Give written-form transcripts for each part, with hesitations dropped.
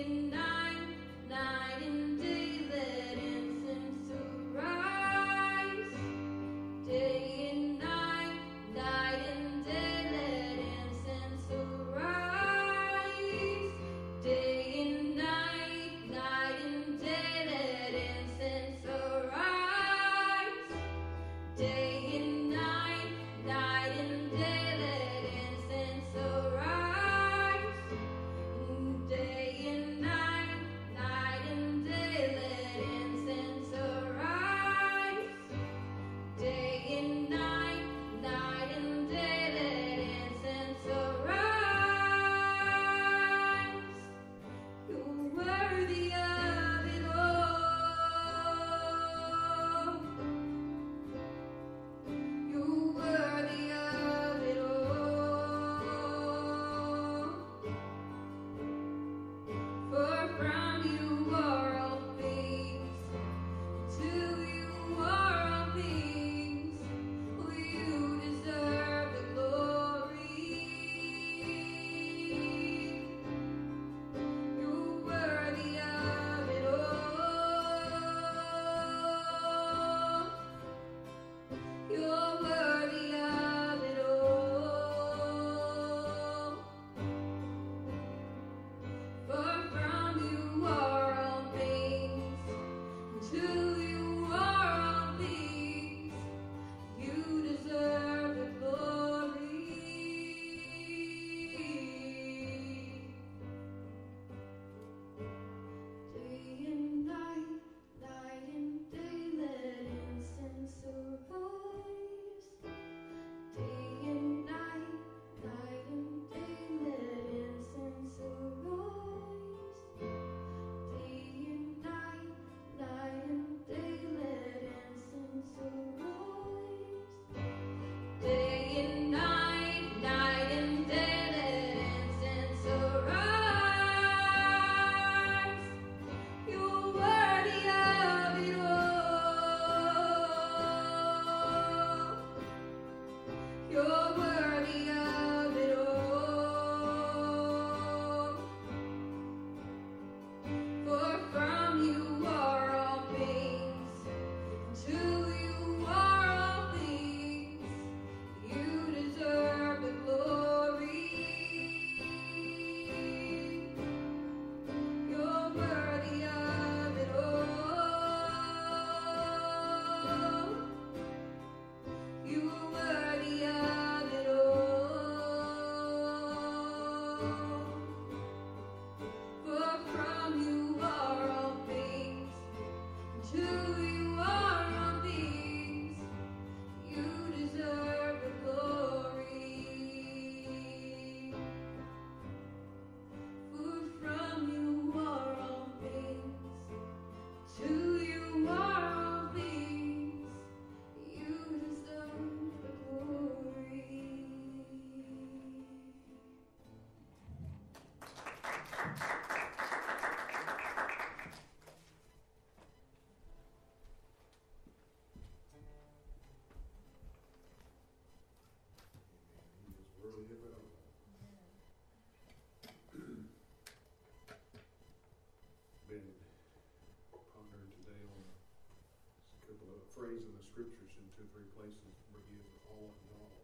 phrase in the scriptures in 2 or 3 places where he is all in all.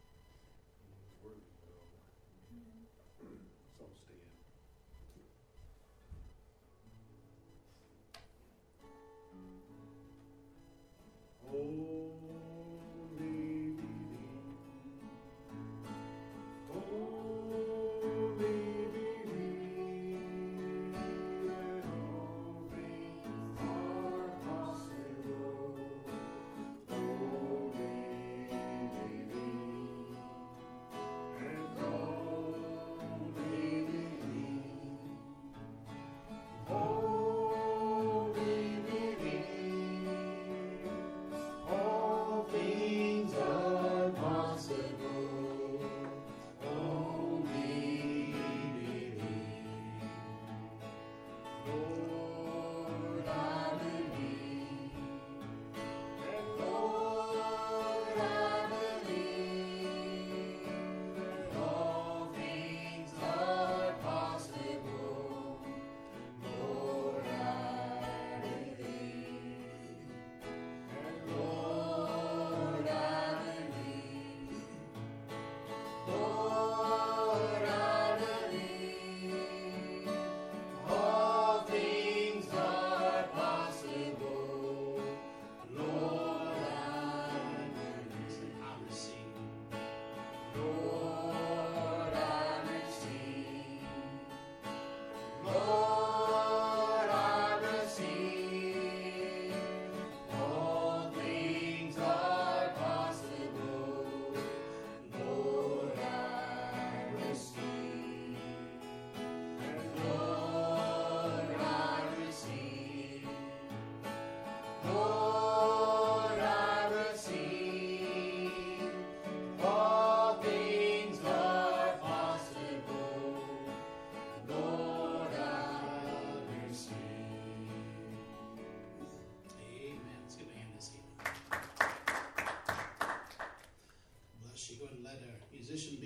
And he's worthy of it all. So stand.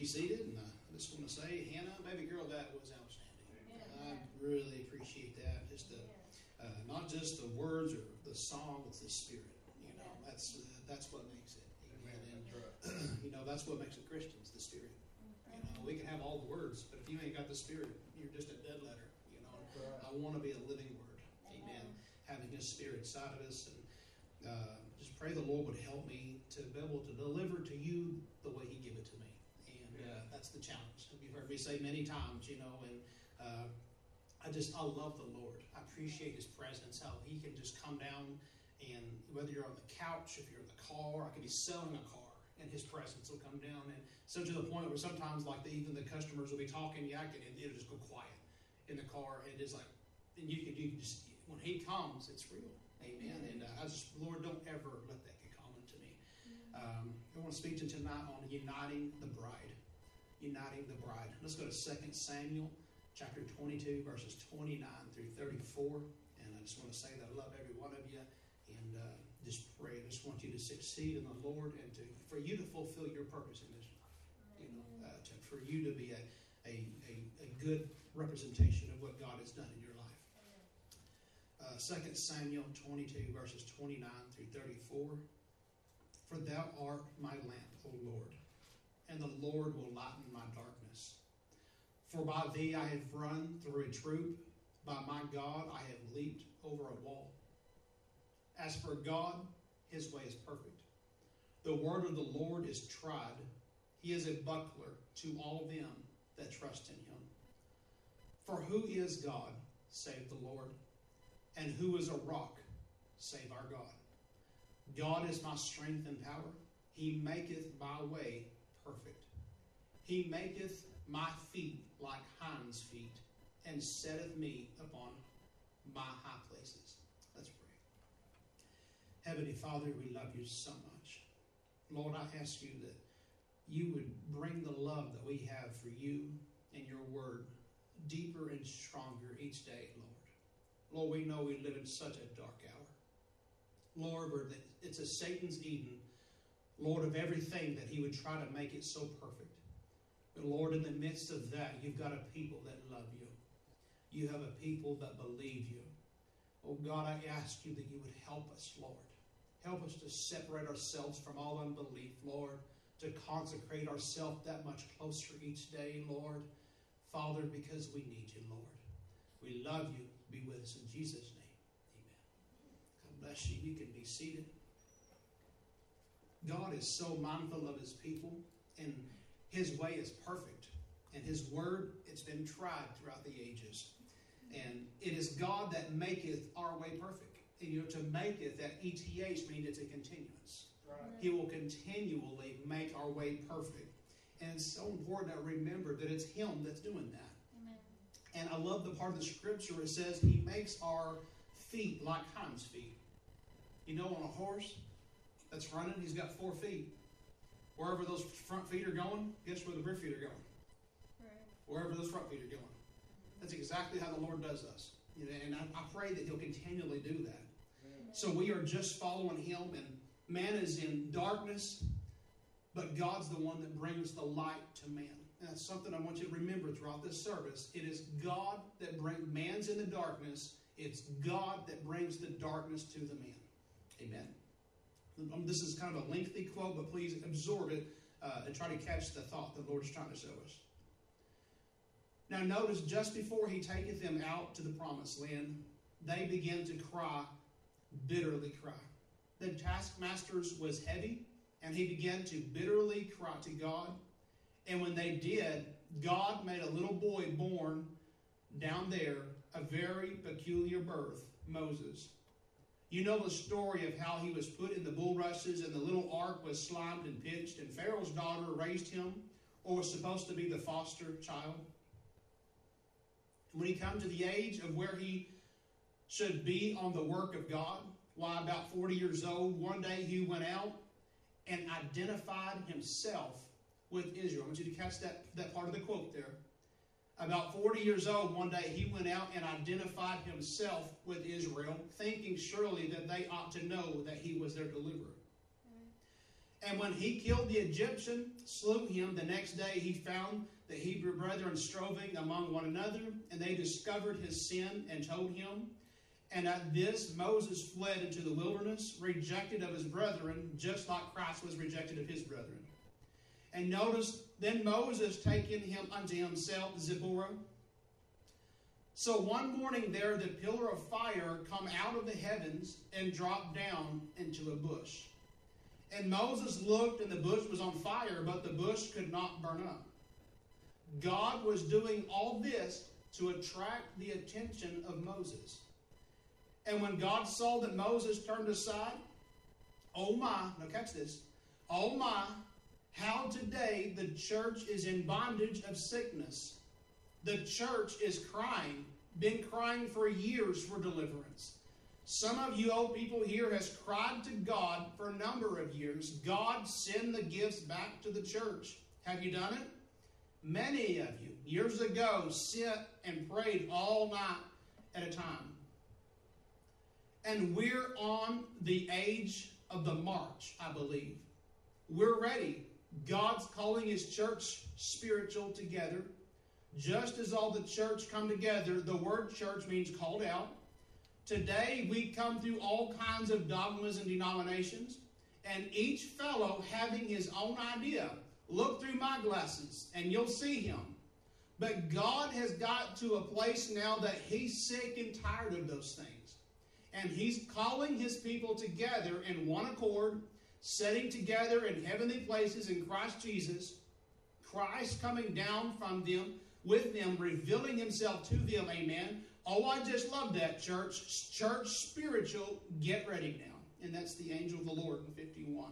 seated, and I just want to say, Hannah, baby girl, that was outstanding. I really appreciate that. Just not just the words or the song, it's the spirit. That's what makes it. Amen. And that's what makes it Christians, the spirit. We can have all the words, but if you ain't got the spirit, you're just a dead letter. I want to be a living word. Amen. Having His Spirit inside of us, and just pray the Lord would help me to be able to deliver to you the way He gave it to me. And that's the challenge. You've heard me say many times, and I love the Lord. I appreciate His presence, how He can just come down, and whether you're on the couch, if you're in the car, I could be selling a car, and His presence will come down. And so to the point where sometimes, like even the customers will be talking, yakking, and it'll just go quiet in the car. And it's like, and you can just, when He comes, it's real. Amen. And Lord, don't ever let that get common to me. I want to speak to you tonight on uniting the bride. Uniting the bride. Let's go to 2 Samuel chapter 22, verses 29 through 34. And I just want to say that I love every one of you. And just pray. I just want you to succeed in the Lord, and for you to fulfill your purpose in this life. For you to be a good representation of what God has done in your life. 2 Samuel 22, verses 29 through 34. For thou art my lamp, O Lord, and the Lord will lighten my darkness. For by thee I have run through a troop, by my God I have leaped over a wall. As for God, His way is perfect. The word of the Lord is tried. He is a buckler to all them that trust in Him. For who is God, save the Lord? And who is a rock, save our God? God is my strength and power. He maketh my way perfect. He maketh my feet like hinds' feet, and setteth me upon my high places. Let's pray. Heavenly Father, we love you so much. Lord, I ask you that you would bring the love that we have for you and your word deeper and stronger each day, Lord. Lord, we know we live in such a dark hour. Lord, it's a Satan's Eden, Lord, of everything that he would try to make it so perfect. But Lord, in the midst of that, you've got a people that love you. You have a people that believe you. Oh God, I ask you that you would help us, Lord. Help us to separate ourselves from all unbelief, Lord, to consecrate ourselves that much closer each day, Lord. Father, because we need you, Lord. We love you. Be with us in Jesus' name. Amen. God bless you. You can be seated. God is so mindful of His people, and His way is perfect. And His word, it's been tried throughout the ages. And it is God that maketh our way perfect. And, to make it, that ETH means it's a continuance. Right. He will continually make our way perfect. And it's so important to remember that it's Him that's doing that. Amen. And I love the part of the scripture where it says He makes our feet like hinds' feet. On a horse that's running, he's got 4 feet. Wherever those front feet are going, guess where the rear feet are going? Right. Wherever those front feet are going. That's exactly how the Lord does us. And I pray that He'll continually do that. Amen. So we are just following Him, and man is in darkness, but God's the one that brings the light to man. And that's something I want you to remember throughout this service. It is God that brings, man's in the darkness. It's God that brings the darkness to the man. Amen. This is kind of a lengthy quote, but please absorb it and try to catch the thought the Lord is trying to show us. Now notice, just before He taketh them out to the promised land, they begin to cry, bitterly cry. The taskmasters was heavy, and he began to bitterly cry to God. And when they did, God made a little boy born down there, a very peculiar birth, Moses. You know the story of how he was put in the bulrushes, and the little ark was slimed and pitched, and Pharaoh's daughter raised him, or was supposed to be the foster child. When he come to the age of where he should be on the work of God, why, about 40 years old, one day he went out and identified himself with Israel. I want you to catch that part of the quote there. About 40 years old, one day he went out and identified himself with Israel, thinking surely that they ought to know that he was their deliverer. And when he killed the Egyptian, slew him, the next day he found the Hebrew brethren striving among one another, and they discovered his sin and told him. And at this Moses fled into the wilderness, rejected of his brethren, just like Christ was rejected of his brethren. And notice, then Moses taking him unto himself Zipporah. So one morning there the pillar of fire come out of the heavens and dropped down into a bush. And Moses looked, and the bush was on fire, but the bush could not burn up. God was doing all this to attract the attention of Moses. And when God saw that Moses turned aside, oh my, now catch this, oh my, how today the church is in bondage of sickness. The church is crying, been crying for years for deliverance. Some of you old people here has cried to God for a number of years. God, send the gifts back to the church. Have you done it? Many of you, years ago, sit and prayed all night at a time. And we're on the age of the march, I believe. We're ready. God's calling his church spiritual together. Just as all the church come together, the word church means called out. Today, we come through all kinds of dogmas and denominations, and each fellow having his own idea. Look through my glasses, and you'll see him. But God has got to a place now that he's sick and tired of those things. And he's calling his people together in one accord, setting together in heavenly places in Christ Jesus, Christ coming down from them, with them, revealing himself to them, amen. Oh, I just love that, church. Church spiritual, get ready now. And that's the angel of the Lord in 51.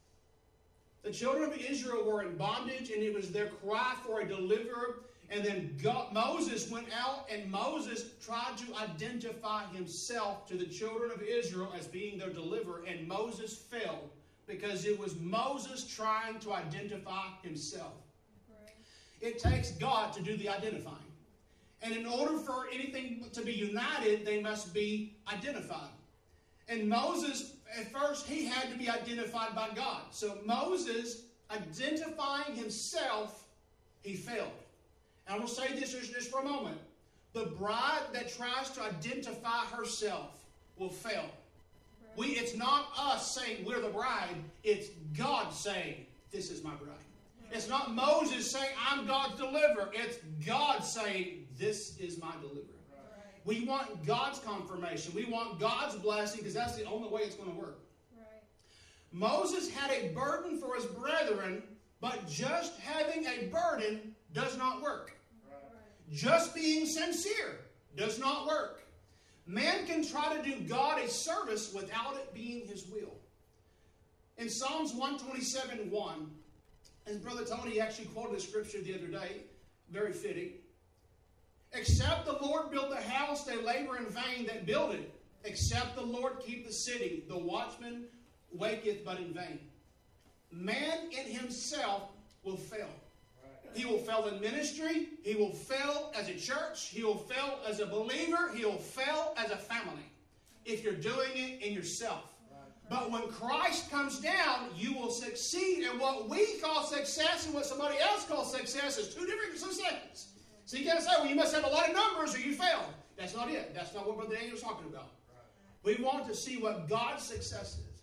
The children of Israel were in bondage, and it was their cry for a deliverer. And then Moses went out, and Moses tried to identify himself to the children of Israel as being their deliverer. And Moses failed because it was Moses trying to identify himself. Right. It takes God to do the identifying. And in order for anything to be united, they must be identified. And Moses, at first, he had to be identified by God. So Moses, identifying himself, he failed. And I'm going to say this just for a moment. The bride that tries to identify herself will fail. It's not us saying we're the bride. It's God saying, this is my bride. It's not Moses saying, I'm God's deliverer. It's God saying, this is my deliverer. Right. We want God's confirmation. We want God's blessing because that's the only way it's going to work. Right. Moses had a burden for his brethren, but just having a burden does not work. Right. Just being sincere does not work. Man can try to do God a service without it being his will. In Psalms 127:1, and Brother Tony actually quoted a scripture the other day, very fitting. Except the Lord build the house, they labor in vain that build it. Except the Lord keep the city, the watchman waketh but in vain. Man in himself will fail. He will fail in ministry. He will fail as a church. He will fail as a believer. He will fail as a family if you're doing it in yourself. But when Christ comes down, you will succeed. And what we call success and what somebody else calls success is two different successes. So you can't say, well, you must have a lot of numbers or you failed. That's not it. That's not what Brother Daniel was talking about. We want to see what God's success is.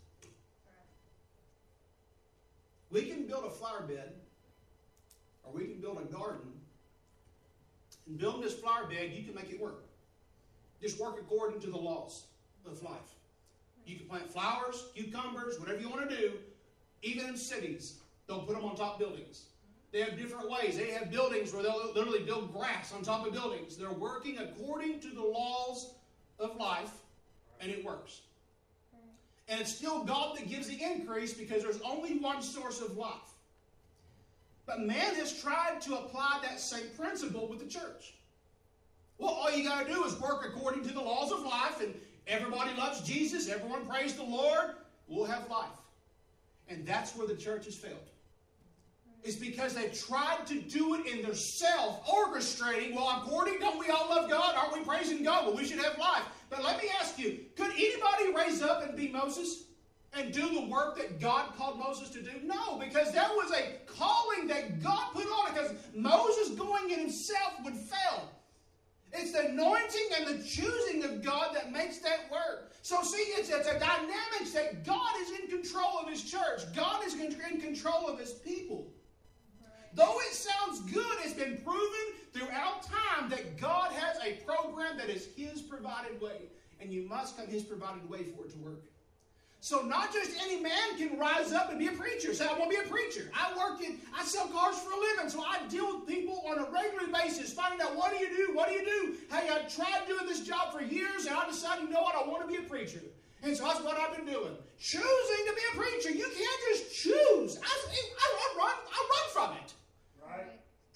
We can build a flower bed, or we can build a garden. And building this flower bed, you can make it work. Just work according to the laws of life. You can plant flowers, cucumbers, whatever you want to do. Even in cities, they'll put them on top of buildings. They have different ways. They have buildings where they'll literally build grass on top of buildings. They're working according to the laws of life, and it works. And it's still God that gives the increase because there's only one source of life. But man has tried to apply that same principle with the church. Well, all you got to do is work according to the laws of life, and everybody loves Jesus, everyone praise the Lord, we'll have life. And that's where the church has failed. It's because they've tried to do it in their self, orchestrating, well, according, don't we all love God? Aren't we praising God? Well, we should have life. But let me ask you, could anybody raise up and be Moses? and do the work that God called Moses to do? No, because there was a calling that God put on it, because Moses going in himself would fail. It's the anointing and the choosing of God that makes that work. So see, it's a dynamics that God is in control of his church. God is in control of his people. Though it sounds good, it's been proven throughout time that God has a program that is his provided way. And you must come his provided way for it to work. So not just any man can rise up and be a preacher. Say, I want to be a preacher. I sell cars for a living, so I deal with people on a regular basis, finding out, what do you do? What do you do? Hey, I tried doing this job for years, and I decided, you know what, I want to be a preacher. And so that's what I've been doing. Choosing to be a preacher. You can't just choose. I run from it. Right.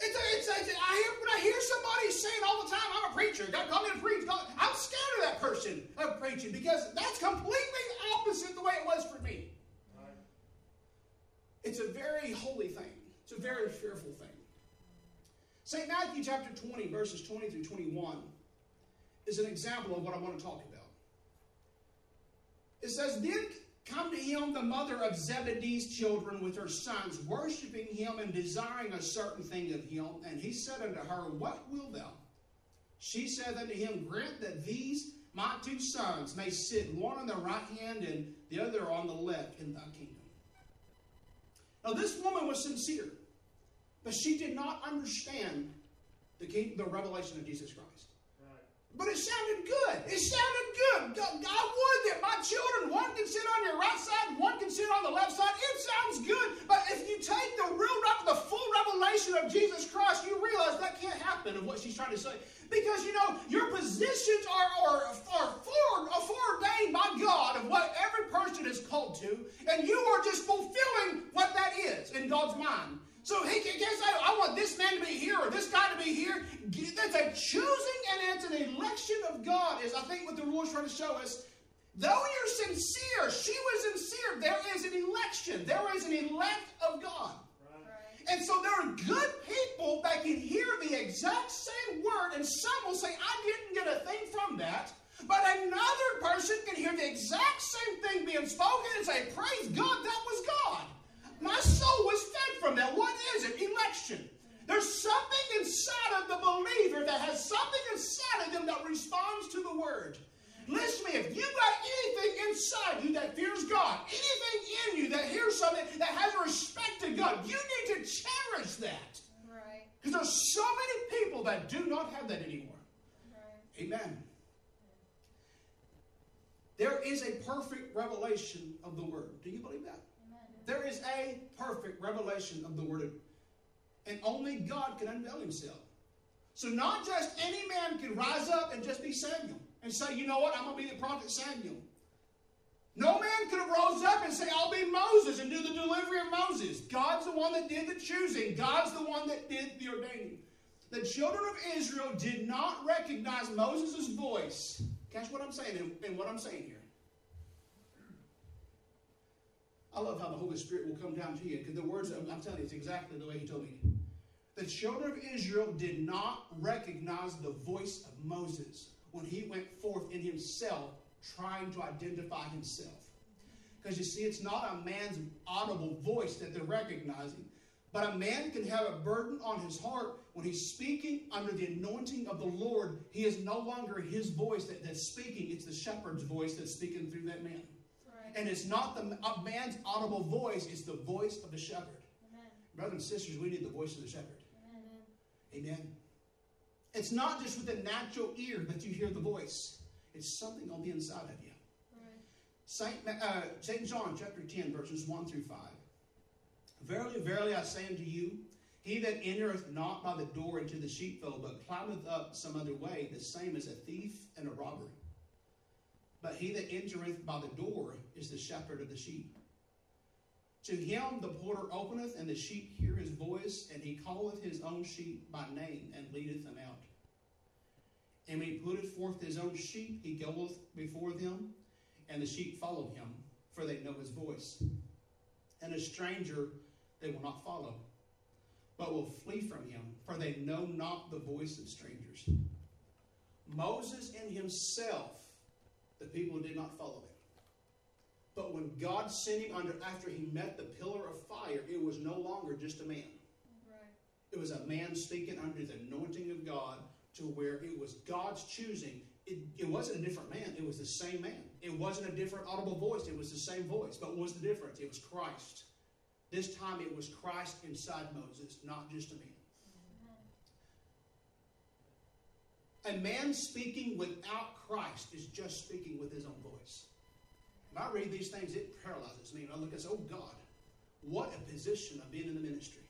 I hear somebody saying all the time, I'm a preacher. God called me to preach. I'm scared of that person of preaching, because that's completely opposite the way it was for me. Right. It's a very holy thing. It's a very fearful thing. St. Matthew chapter 20, verses 20 through 21 is an example of what I want to talk about. It says, then come to him the mother of Zebedee's children with her sons, worshiping him and desiring a certain thing of him. And he said unto her, what wilt thou? She said unto him, grant that these my two sons may sit, one on the right hand and the other on the left in thy kingdom. Now this woman was sincere, but she did not understand the revelation of Jesus Christ. But it sounded good. It sounded good. God would that my children, one can sit on your right side, one can sit on the left side. It sounds good. But if you take the full revelation of Jesus Christ, you realize that can't happen of what she's trying to say. Because, your positions are foreordained by God of what every person is called to, and you are just fulfilling what that is in God's mind. So he can't say, I want this man to be here or this guy to be here. That's a choosing and it's an election of God, is I think what the Lord's trying to show us. Though you're sincere, she was sincere, there is an election. There is an elect of God. Right. And so there are good people that can hear the exact same word, and some will say, I didn't get a thing from that. But another person can hear the exact same thing being spoken and say, praise God, that was God. My soul was fed from that. What is it? Election. There's something inside of the believer that has something inside of them that responds to the word. Listen to me. If you've got anything inside you that fears God, anything in you that hears something that has a respect to God, you need to cherish that. Right. Because there's so many people that do not have that anymore. Right. Amen. There is a perfect revelation of the word. Do you believe that? There is a perfect revelation of the Word. And only God can unveil himself. So not just any man can rise up and just be Samuel and say, you know what, I'm going to be the prophet Samuel. No man could have rose up and say, I'll be Moses and do the delivery of Moses. God's the one that did the choosing. God's the one that did the ordaining. The children of Israel did not recognize Moses' voice. Catch what I'm saying and what I'm saying here. I love how the Holy Spirit will come down to you, because the words, I'm telling you, it's exactly the way he told me. The children of Israel did not recognize the voice of Moses when he went forth in himself, trying to identify himself. Because you see, it's not a man's audible voice that they're recognizing, but a man can have a burden on his heart when he's speaking under the anointing of the Lord. He is no longer his voice that's speaking. It's the shepherd's voice that's speaking through that man. And it's not the man's audible voice, it's the voice of the shepherd. Amen. Brothers and sisters, we need the voice of the shepherd. Amen. Amen. It's not just with the natural ear that you hear the voice. It's something on the inside of you. Right. St. John chapter 10, verses 1 through 5. Verily, verily, I say unto you, he that entereth not by the door into the sheepfold, but climbeth up some other way, the same is a thief and a robber. But he that entereth by the door is the shepherd of the sheep. To him the porter openeth, and the sheep hear his voice, and he calleth his own sheep by name, and leadeth them out. And when he putteth forth his own sheep, he goeth before them, and the sheep follow him, for they know his voice. And a stranger they will not follow, but will flee from him, for they know not the voice of strangers. Moses in himself, the people did not follow him. But when God sent him after he met the pillar of fire, it was no longer just a man. Right. It was a man speaking under the anointing of God, to where it was God's choosing. It wasn't a different man. It was the same man. It wasn't a different audible voice. It was the same voice. But what was the difference? It was Christ. This time it was Christ inside Moses, not just a man. A man speaking without Christ is just speaking with his own voice. When I read these things, it paralyzes me. And I look and say, oh God, what a position of being in the ministry.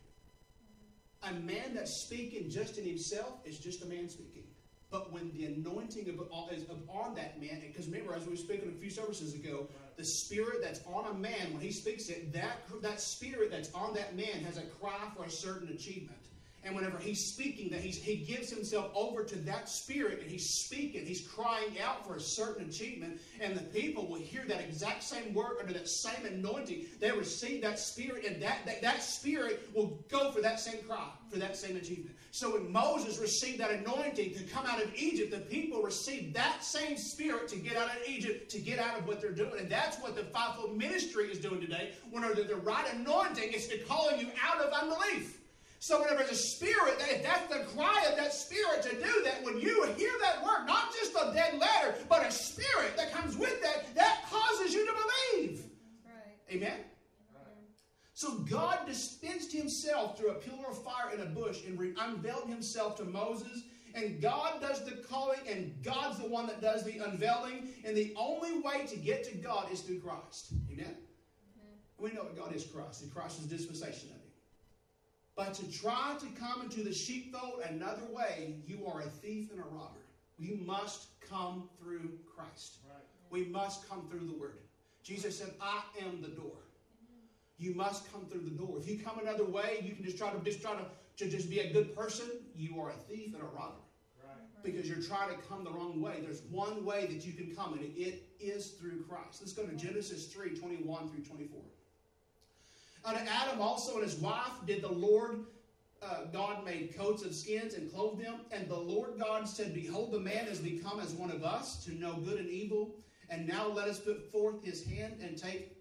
A man that's speaking just in himself is just a man speaking. But when the anointing is on that man, because remember, as we were speaking a few services ago, the spirit that's on a man, when he speaks it, that spirit that's on that man has a cry for a certain achievement. And whenever he's speaking, that he gives himself over to that spirit, and he's speaking, he's crying out for a certain achievement, and the people will hear that exact same word under that same anointing. They receive that spirit, and that spirit will go for that same cry, for that same achievement. So when Moses received that anointing to come out of Egypt, the people received that same spirit to get out of Egypt, to get out of what they're doing. And that's what the fivefold ministry is doing today. When the right anointing is calling you out of unbelief. So whenever there's a spirit, if that's the cry of that spirit to do that, when you hear that word, not just a dead letter, but a spirit that comes with that causes you to believe. Right. Amen? Right. So God dispensed himself through a pillar of fire in a bush and unveiled himself to Moses. And God does the calling, and God's the one that does the unveiling. And the only way to get to God is through Christ. Amen? We know that God is Christ, and Christ is dispensation of it. But to try to come into the sheepfold another way, you are a thief and a robber. You must come through Christ. Right. We must come through the Word. Jesus said, I am the door. You must come through the door. If you come another way, you can just try to be a good person. You are a thief and a robber. Right. Because you're trying to come the wrong way. There's one way that you can come, and it is through Christ. Let's go to Genesis 3:21 through 24. Unto Adam also and his wife did the Lord God made coats of skins and clothed them. And the Lord God said, behold, the man has become as one of us to know good and evil. And now let us put forth his hand and take.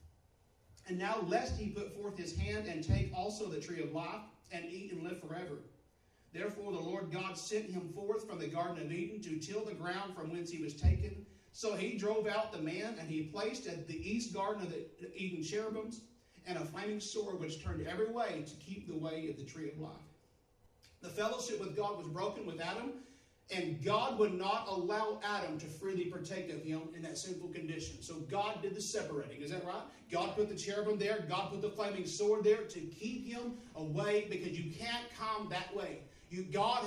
And now lest he put forth his hand and take also the tree of life and eat and live forever. Therefore the Lord God sent him forth from the Garden of Eden to till the ground from whence he was taken. So he drove out the man, and he placed at the east garden of the Eden cherubims, and a flaming sword which turned every way to keep the way of the tree of life. The fellowship with God was broken with Adam, and God would not allow Adam to freely partake of him in that sinful condition. So God did the separating. Is that right? God put the cherubim there. God put the flaming sword there to keep him away, because you can't come that way. God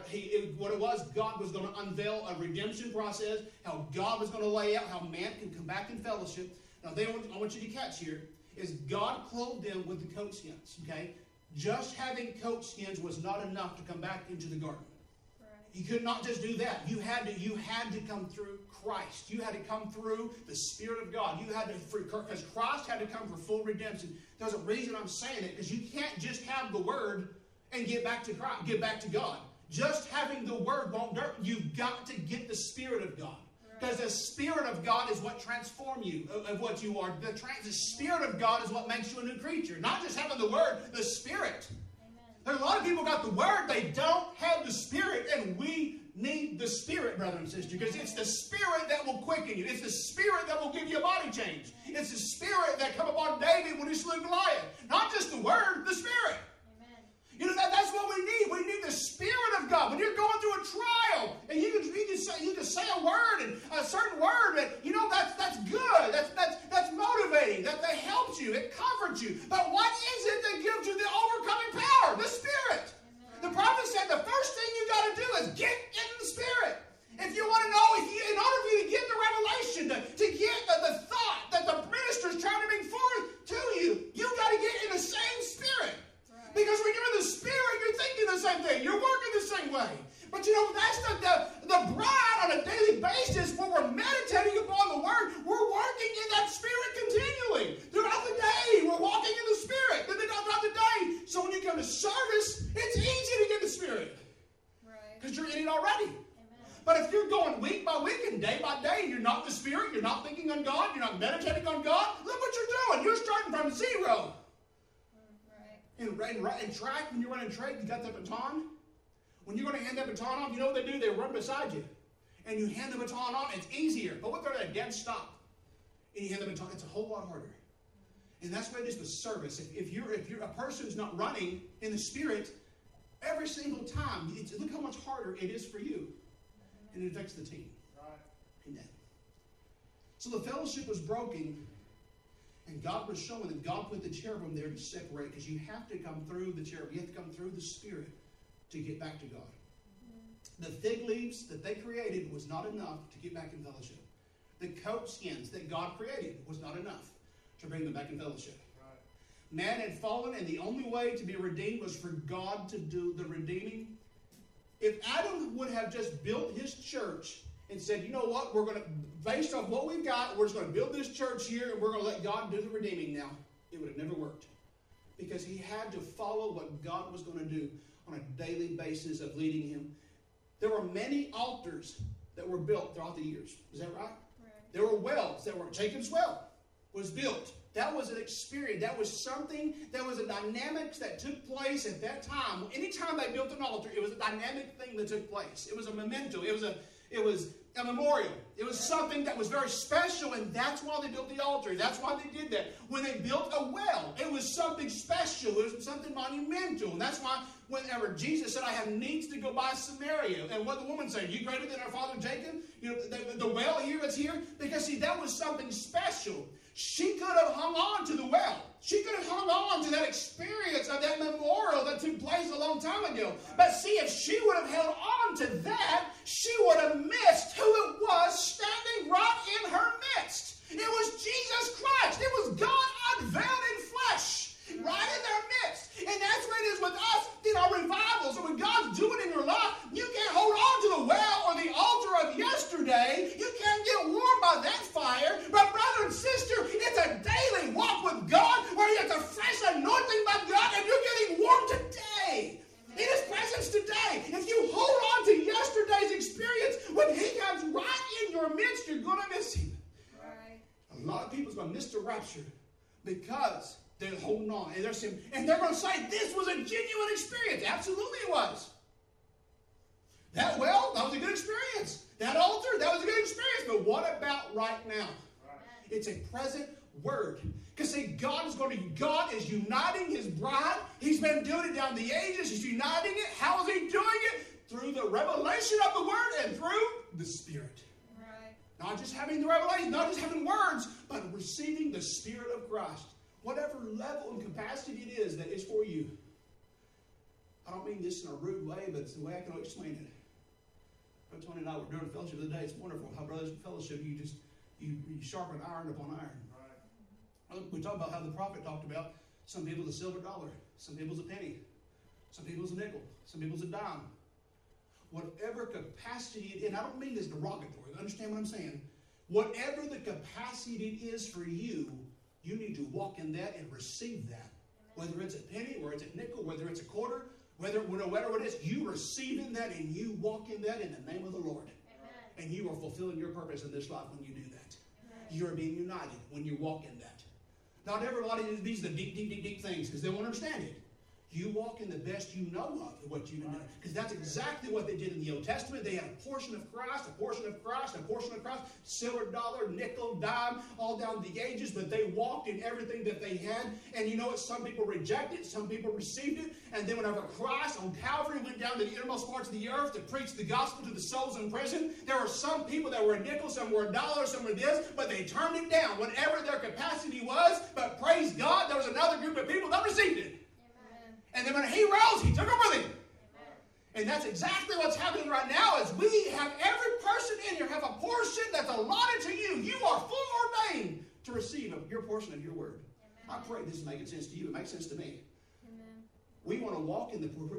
was going to unveil a redemption process, how God was going to lay out how man can come back in fellowship. Now, I want you to catch here is God clothed them with the coat skins, okay? Just having coat skins was not enough to come back into the garden. Right. You could not just do that. You had to come through Christ. You had to come through the Spirit of God. Because Christ had to come for full redemption. There's a reason I'm saying it, because you can't just have the Word and get back to Christ, get back to God. Just having the Word won't do it. You've got to get the Spirit of God. Because the Spirit of God is what transforms you of what you are. The Spirit of God is what makes you a new creature. Not just having the Word, the Spirit. Amen. There's a lot of people got the Word, they don't have the Spirit, and we need the Spirit, brother and sister, because it's the Spirit that will quicken you. It's the Spirit that will give you a body change. It's the Spirit that come upon David when he slew Goliath. Not just the Word, the Spirit. You know, that's what we need. We need the Spirit of God. When you're going through a trial, and you can say a word, and a certain word, and you know that's good. That's motivating. That helps you. It comforts you. But what is it that gives you the overcoming power? The Spirit. Amen. The prophet said the first thing you got to do is get in the Spirit. If you want to know, in order for you to get the revelation, to get the thought that the minister is trying to bring forth to you, you got to get in the same Spirit. Because when you're in the Spirit, you're thinking the same thing. You're working the same way. But you know, that's the bride on a daily basis when we're meditating upon the Word. We're working in that Spirit continually. Throughout the day, we're walking in the Spirit. not the Spirit. You're not thinking on God. You're not meditating on God. Look what you're doing. You're starting from zero. Right. In track, when you're running track, you got that baton. When you're going to hand that baton off, you know what they do? They run beside you. And you hand the baton off, it's easier. But what they're at a dead stop. And you hand the baton, it's a whole lot harder. And that's what it is with service. If you're a person who's not running in the Spirit, every single time, look how much harder it is for you. And it affects the team. Amen. So the fellowship was broken, and God was showing that God put the cherubim there to separate, because you have to come through the cherubim. You have to come through the Spirit to get back to God. The fig leaves that they created was not enough to get back in fellowship. The coat skins that God created was not enough to bring them back in fellowship. Man had fallen, and the only way to be redeemed was for God to do the redeeming. If Adam would have just built his church and said, you know what, we're going to, based on what we've got, we're just going to build this church here, and we're going to let God do the redeeming now, it would have never worked. Because he had to follow what God was going to do on a daily basis of leading him. There were many altars that were built throughout the years. Is that right? There were wells that were, Jacob's well was built. That was an experience. That was something, that was a dynamics that took place at that time. Anytime they built an altar, it was a dynamic thing that took place. It was a memento. It was a memorial. It was something that was very special, and that's why they built the altar. That's why they did that. When they built a well, it was something special. It was something monumental. And that's why whenever Jesus said, I have needs to go by Samaria, and what the woman said, you greater than our father Jacob? You know, the well here is here. Because, see, that was something special. She could have hung on to the well. She could have hung on to that experience of that memorial that took place a long time ago. But see, if she would have held on to that, she would have missed who it was standing right in her midst. It was Jesus Christ. It was God unveiled in flesh, right in their midst. And that's what it is with us in our revivals. And when God's doing in your life, you can't hold on to the well or the altar of yesterday. You can't get warmed by that fire. But brother and sister, it's a daily walk with God where you have a fresh anointing by God, and you're getting warm today. In His presence today. If you hold on to yesterday's experience, when He comes right in your midst, you're going to miss Him. Right. A lot of people's going to miss the rapture because they're holding on. And they're going to say, this was a genuine experience. Absolutely it was. That well, that was a good experience. That altar, that was a good experience. But what about right now? Right. It's a present word. Because see, God is uniting His bride. He's been doing it down the ages. He's uniting it. How is He doing it? Through the revelation of the word and through the Spirit. Right. Not just having the revelation, not just having words, but receiving the Spirit of Christ. Whatever level and capacity it is that is for you. I don't mean this in a rude way, but it's the way I can explain it. Brother Tony and I were doing a fellowship the other day. It's wonderful how brothers in fellowship, you sharpen iron upon iron. Right. We talk about how the prophet talked about some people's a silver dollar, some people's a penny, some people's a nickel, some people's a dime. Whatever capacity it is, and I don't mean this derogatory, understand what I'm saying? Whatever the capacity it is for you, you need to walk in that and receive that. Whether it's a penny, or it's a nickel, whether it's a quarter, whatever it is, you receive in that and you walk in that in the name of the Lord. Amen. And you are fulfilling your purpose in this life when you do that. Amen. You are being united when you walk in that. Not everybody needs the deep things because they won't understand it. You walk in the best you know of what you know. Because that's exactly what they did in the Old Testament. They had a portion of Christ, a portion of Christ, a portion of Christ, silver, dollar, nickel, dime, all down the ages. But they walked in everything that they had. And you know what? Some people rejected it. Some people received it. And then whenever Christ on Calvary went down to the innermost parts of the earth to preach the gospel to the souls in prison, there were some people that were a nickel, some were a dollar, some were this, but they turned it down, whatever their capacity was. But praise God, there was another group of people that received it. And then when He rose, He took them with Him. Amen. And that's exactly what's happening right now is we have every person in here have a portion that's allotted to you. You are foreordained to receive your portion of your word. Amen. I pray this is making sense to you. It makes sense to me. Amen. We want to walk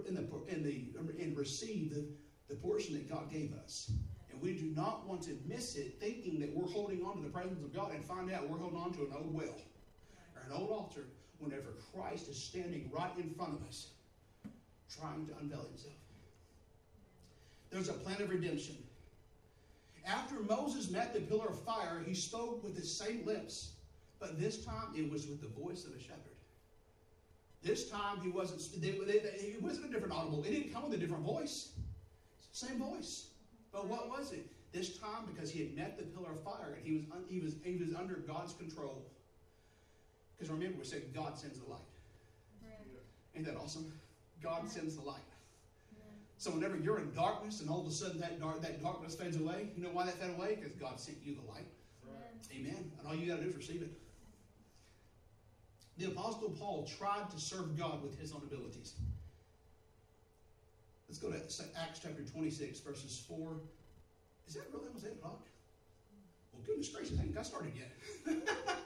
and receive the portion that God gave us. And we do not want to miss it thinking that we're holding on to the presence of God and find out we're holding on to an old well or an old altar. Whenever Christ is standing right in front of us, trying to unveil Himself. There's a plan of redemption. After Moses met the pillar of fire, he spoke with his same lips, but this time it was with the voice of a shepherd. This time it wasn't a different audible. It didn't come with a different voice. Same voice. But what was it? This time, because he had met the pillar of fire, and he was under God's control. Because remember, we said God sends the light. Right. Ain't that awesome? God sends the light. Amen. So whenever you're in darkness and all of a sudden that darkness fades away, you know why that fed away? Because God sent you the light. Amen. Amen. And all you got to do is receive it. The Apostle Paul tried to serve God with his own abilities. Let's go to Acts chapter 26, verses 4. Is that really almost 8 o'clock? Well, goodness gracious, I haven't got started yet.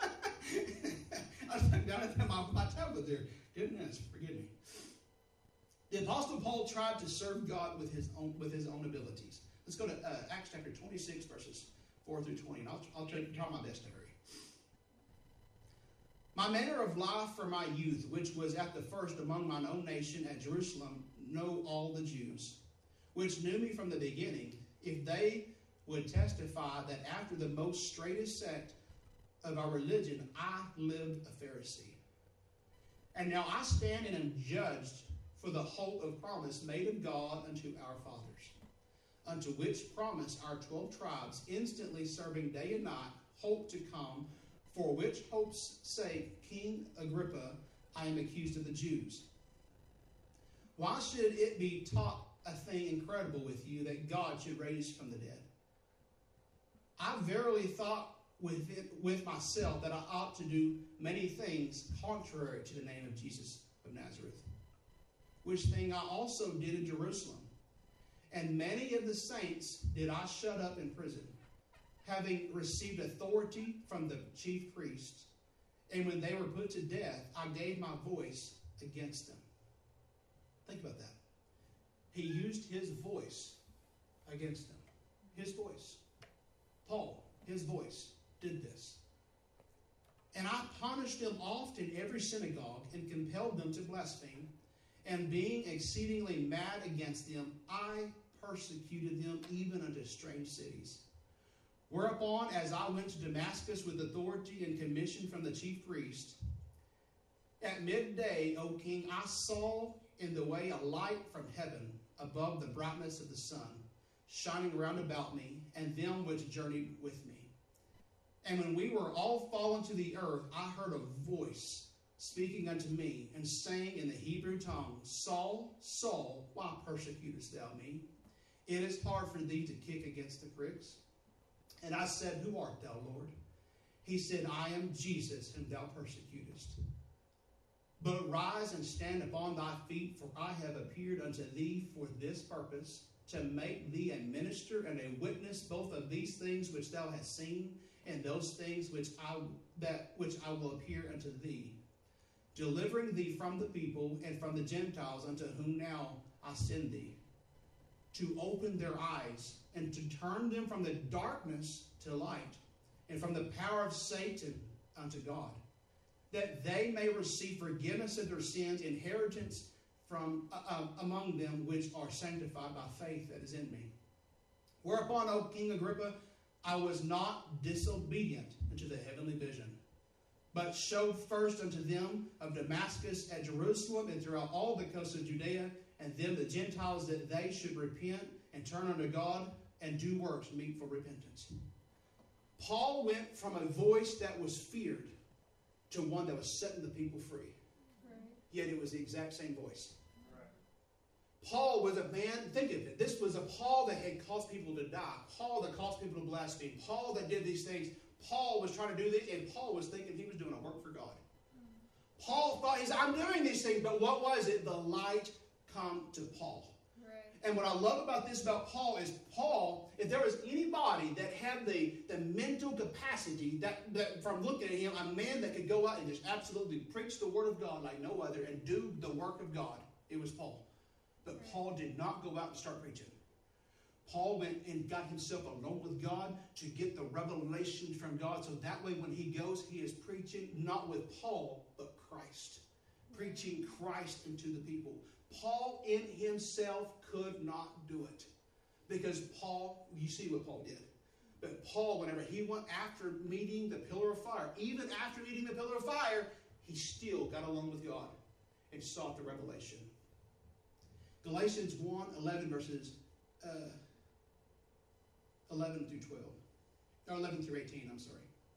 I was looking down at my tablet there. Goodness, forgive me. The Apostle Paul tried to serve God with his own abilities. Let's go to Acts chapter 26, verses 4 through 20, and I'll try my best to hurry. My manner of life from my youth, which was at the first among mine own nation at Jerusalem, know all the Jews, which knew me from the beginning, if they would testify that after the most straightest sect of our religion, I lived a Pharisee. And now I stand and am judged for the hope of promise made of God unto our fathers, unto which promise our 12 tribes, instantly serving day and night, hope to come, for which hope's sake, King Agrippa, I am accused of the Jews. Why should it be taught a thing incredible with you that God should raise from the dead? I verily thought with myself that I ought to do many things contrary to the name of Jesus of Nazareth, which thing I also did in Jerusalem. And many of the saints did I shut up in prison, having received authority from the chief priests. And when they were put to death, I gave my voice against them. Think about that. He used his voice against them. His voice. Paul, his voice, did this. And I punished them oft in every synagogue and compelled them to blaspheme. And being exceedingly mad against them, I persecuted them even unto strange cities. Whereupon, as I went to Damascus with authority and commission from the chief priest, at midday, O king, I saw in the way a light from heaven above the brightness of the sun, shining round about me, and them which journeyed with me. And when we were all fallen to the earth, I heard a voice speaking unto me, and saying in the Hebrew tongue, Saul, Saul, why persecutest thou me? It is hard for thee to kick against the pricks. And I said, Who art thou, Lord? He said, I am Jesus, whom thou persecutest. But rise and stand upon thy feet, for I have appeared unto thee for this purpose, to make thee a minister and a witness both of these things which thou hast seen, and those things which I will appear unto thee, delivering thee from the people and from the Gentiles, unto whom now I send thee, to open their eyes, and to turn them from the darkness to light, and from the power of Satan unto God, that they may receive forgiveness of their sins, inheritance from among them which are sanctified by faith that is in me. Whereupon, O King Agrippa, I was not disobedient unto the heavenly vision, but showed first unto them of Damascus at Jerusalem and throughout all the coast of Judea, and them the Gentiles, that they should repent and turn unto God and do works meet for repentance. Paul went from a voice that was feared to one that was setting the people free. Right. Yet it was the exact same voice. Paul was a man, think of it, this was a Paul that had caused people to die. Paul that caused people to blaspheme. Paul that did these things. Paul was trying to do this, and Paul was thinking he was doing a work for God. Paul thought, I'm doing these things, but what was it? The light come to Paul. Right. And what I love about this about Paul is Paul, if there was anybody that had the mental capacity that from looking at him, a man that could go out and just absolutely preach the word of God like no other and do the work of God, it was Paul. But Paul did not go out and start preaching. Paul went and got himself alone with God to get the revelation from God. So that way when he goes, he is preaching not with Paul, but Christ. Preaching Christ into the people. Paul in himself could not do it. Because Paul, you see what Paul did. But Paul, whenever he went after meeting the pillar of fire, even after meeting the pillar of fire, he still got along with God and sought the revelation. Galatians 1:11 verses 11 through 12. Or 11 through 18, I'm sorry.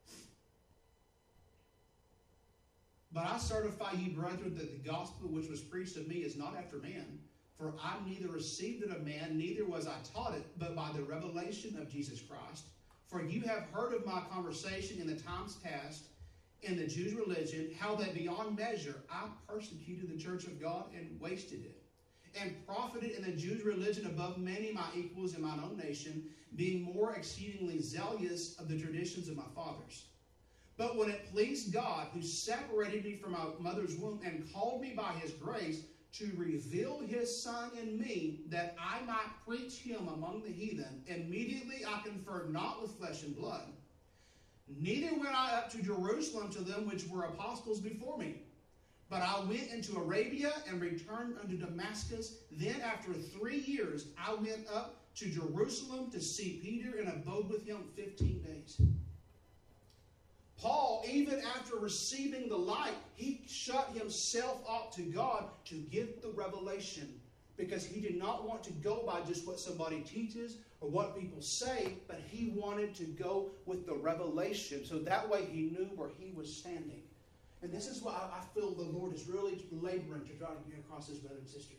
But I certify you, brethren, that the gospel which was preached of me is not after man. For I neither received it of man, neither was I taught it, but by the revelation of Jesus Christ. For you have heard of my conversation in the times past in the Jews' religion, how that beyond measure I persecuted the church of God and wasted it, and profited in the Jews' religion above many my equals in mine own nation, being more exceedingly zealous of the traditions of my fathers. But when it pleased God, who separated me from my mother's womb and called me by his grace to reveal his Son in me, that I might preach him among the heathen, immediately I conferred not with flesh and blood. Neither went I up to Jerusalem to them which were apostles before me. But I went into Arabia and returned unto Damascus. Then after 3 years I went up to Jerusalem to see Peter and abode with him 15 days. Paul, even after receiving the light, he shut himself up to God to give the revelation, because he did not want to go by just what somebody teaches or what people say, but he wanted to go with the revelation, so that way he knew where he was standing. And this is why I feel the Lord is really laboring to try to get across this, brother and sister.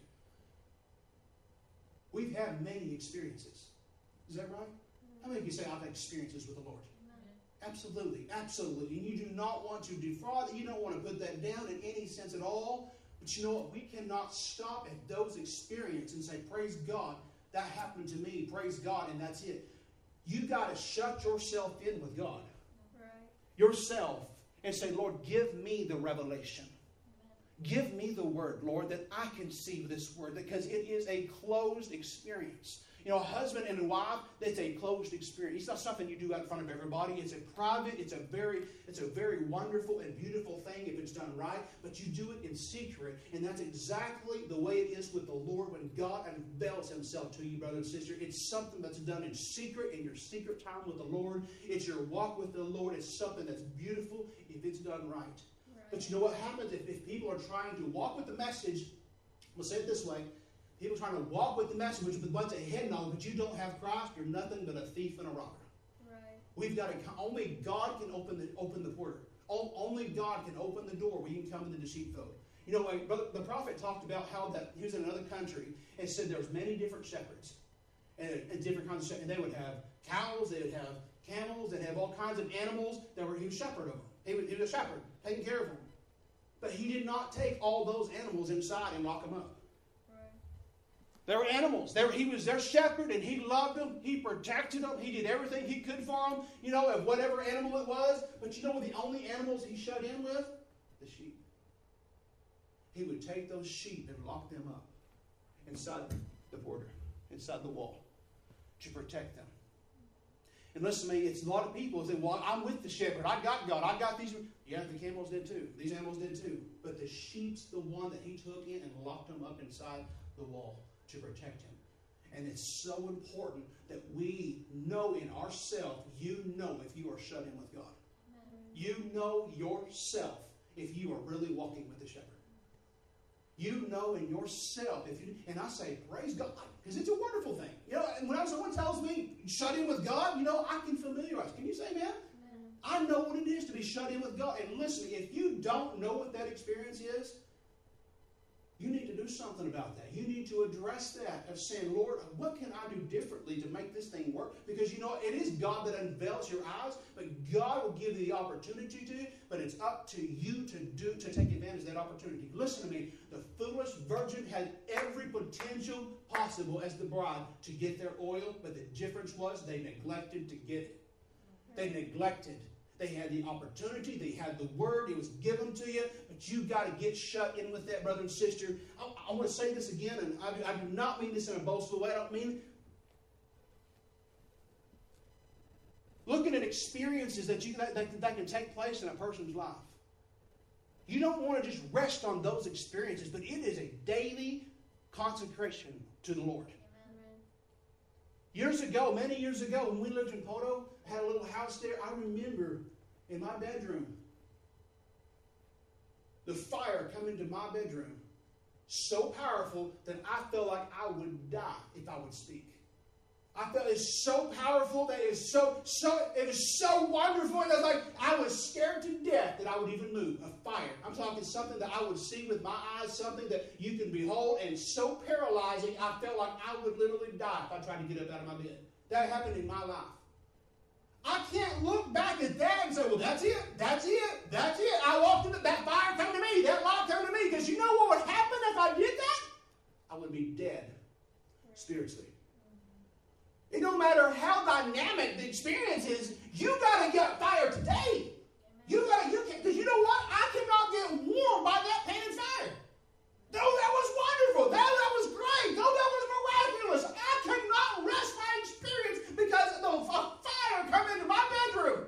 We've had many experiences. Is that right? How many of you say, I've had experiences with the Lord? Absolutely, absolutely. And you do not want to defraud that. You don't want to put that down in any sense at all. But you know what? We cannot stop at those experiences and say, praise God, that happened to me. Praise God, and that's it. You got to shut yourself in with God. Right. Yourself. And say, Lord, give me the revelation. Give me the word, Lord, that I can see this word. Because it is a closed experience. You know, a husband and a wife, that's a closed experience. It's not something you do out in front of everybody. It's a private, it's a very wonderful and beautiful thing if it's done right. But you do it in secret. And that's exactly the way it is with the Lord when God unveils himself to you, brother and sister. It's something that's done in secret, in your secret time with the Lord. It's your walk with the Lord. It's something that's beautiful if it's done right. But you know what happens if people are trying to walk with the message? We'll say it this way. People trying to walk with the message with a bunch of head knowledge, but you don't have Christ, you're nothing but a thief and a robber. Right. We've got to, only God can open the portal. Only God can open the door where you can come into the sheepfold. You know, the prophet talked about how that he was in another country and said there's many different shepherds and different kinds of shepherds. And they would have cows, they would have camels, they'd have all kinds of animals he was shepherd of them. He was a shepherd, taking care of them. But he did not take all those animals inside and lock them up. They were animals. He was their shepherd, and he loved them. He protected them. He did everything he could for them, you know, of whatever animal it was. But you know what the only animals he shut in with? The sheep. He would take those sheep and lock them up inside the border, inside the wall, to protect them. And listen to me, it's a lot of people say, well, I'm with the shepherd. I got God. I got these. Yeah, the camels did too. These animals did too. But the sheep's the one that he took in and locked them up inside the wall to protect him. And it's so important that we know in ourselves, you know if you are shut in with God. Amen. You know yourself if you are really walking with the shepherd. You know in yourself if you, and I say, praise God, because it's a wonderful thing. You know, and when someone tells me, shut in with God, you know, I can familiarize. Can you say amen? Amen. I know what it is to be shut in with God. And listen, if you don't know what that experience is, you need to do something about that. You need to address that of saying, Lord, what can I do differently to make this thing work? Because, you know, it is God that unveils your eyes, but God will give you the opportunity to, but it's up to you to take advantage of that opportunity. Listen to me. The foolish virgin had every potential possible as the bride to get their oil, but the difference was they neglected to get it. They neglected. They had the opportunity. They had the word. It was given to you. But you got to get shut in with that, brother and sister. I want to say this again, and I do not mean this in a boastful way. I don't mean looking at experiences that can take place in a person's life. You don't want to just rest on those experiences, but it is a daily consecration to the Lord. Amen. Many years ago, when we lived in Poto, downstairs. I remember in my bedroom, the fire coming to my bedroom so powerful that I felt like I would die if I would speak. I felt it's so powerful that it was so wonderful. And I was scared to death that I would even move. A fire. I'm talking something that I would see with my eyes, something that you can behold, and so paralyzing, I felt like I would literally die if I tried to get up out of my bed. That happened in my life. I can't look back at that and say, well, that's it. I walked into that fire come to me, that light come to me. Because you know what would happen if I did that? I would be dead spiritually. It don't matter how dynamic the experience is, you got to get fire today. Because you know what? I cannot get warmed by that pain and fire. Though that was wonderful. Though that was great. Though that was miraculous. I cannot rest my experience because of fire coming into my bedroom.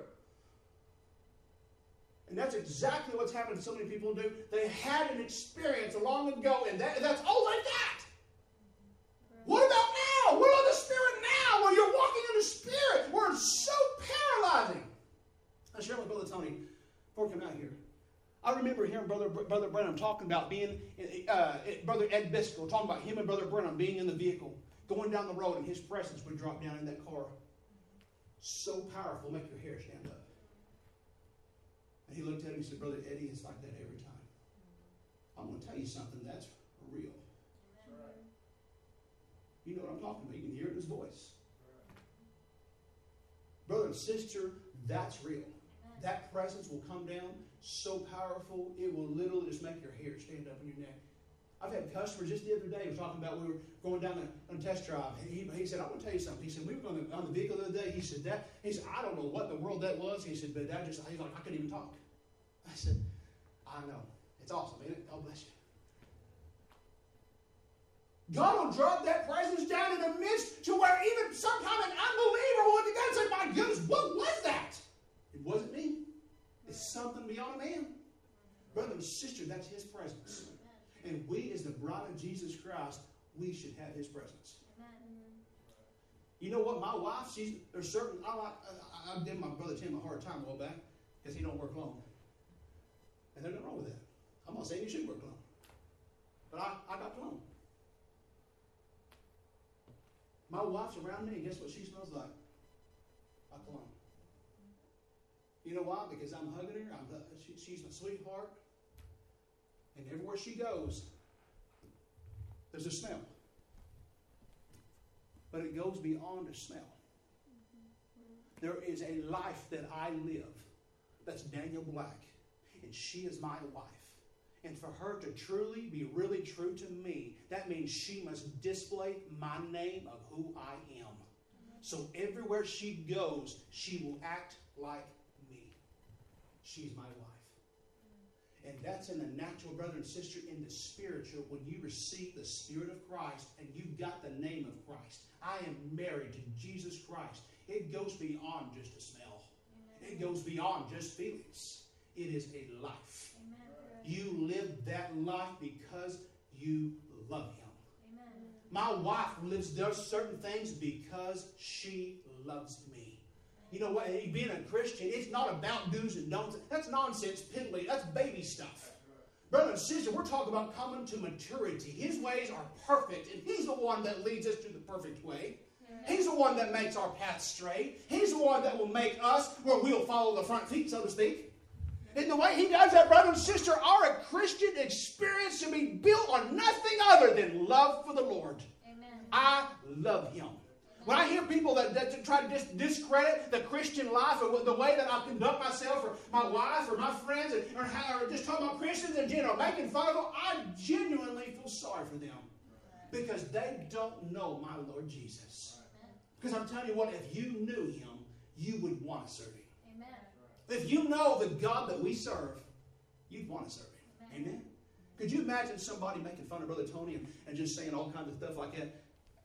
And that's exactly what's happened to so many people do. They had an experience long ago, and that's all they got. What about now? What about the Spirit now? Where you're walking in the Spirit, where it's so paralyzing. I shared with Brother Tony before he came out here. I remember hearing Brother Branham talking about being, Brother Ed Biscoe, talking about him and Brother Branham being in the vehicle, going down the road, and his presence would drop down in that car. So powerful, make your hair stand up. And he looked at him and said, Brother Eddie, it's like that every time. I'm going to tell you something that's real. You know what I'm talking about. You can hear it in his voice. Brother and sister, that's real. That presence will come down so powerful, it will literally just make your hair stand up on your neck. I've had customers just the other day, we were talking about, we were going down on a test drive, and he said, I want to tell you something. He said, we were going on the vehicle the other day. He said, I don't know what in the world that was. He said, but that just, he's like, I couldn't even talk. I said, I know. It's awesome, isn't it? God bless you. God will drop that presence down in the midst to where even sometimes an unbeliever will look at God and say, my goodness, what was that? It wasn't me. It's something beyond a man. Brother and sister, that's His presence. And we as the bride of Jesus Christ, we should have His presence. You know what? My wife, there's certain, I gave my brother Tim a hard time a while back because he don't work alone. And there's nothing wrong with that. I'm not saying you should work alone. But I got alone. My wife's around me, and guess what she smells like? A cologne. You know why? Because I'm hugging her. She's my sweetheart. And everywhere she goes, there's a smell. But it goes beyond a smell. There is a life that I live that's Daniel Black. And she is my wife. And for her to truly be really true to me, that means she must display my name of who I am. So everywhere she goes, she will act like me. She's my wife. And that's in the natural, brother and sister. In the spiritual, when you receive the Spirit of Christ and you've got the name of Christ. I am married to Jesus Christ. It goes beyond just a smell. It goes beyond just feelings. It is a life. You live that life because you love Him. Amen. My wife does certain things because she loves me. You know what? Being a Christian, it's not about do's and don'ts. That's nonsense, piddly. That's baby stuff. Brother and sister, we're talking about coming to maturity. His ways are perfect, and He's the one that leads us to the perfect way. He's the one that makes our path straight. He's the one that will make us where we'll follow the front feet, so to speak. And the way He does that, brother and sister, our Christian experience should be built on nothing other than love for the Lord. Amen. I love Him. When I hear people that try to discredit the Christian life or the way that I conduct myself or my wife or my friends or just talking about Christians in general, making fun of them, I genuinely feel sorry for them because they don't know my Lord Jesus. Because I'm telling you what, if you knew Him, you would want to serve Him. If you know the God that we serve, you'd want to serve Him. Amen? Could you imagine somebody making fun of Brother Tony and just saying all kinds of stuff like that?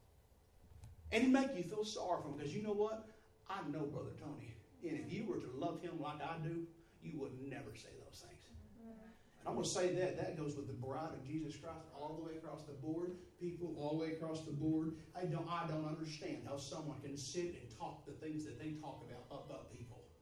And it make you feel sorry for him because you know what? I know Brother Tony. And if you were to love him like I do, you would never say those things. And I'm going to say that goes with the bride of Jesus Christ all the way across the board. People all the way across the board. I don't understand how someone can sit and talk the things that they talk about people.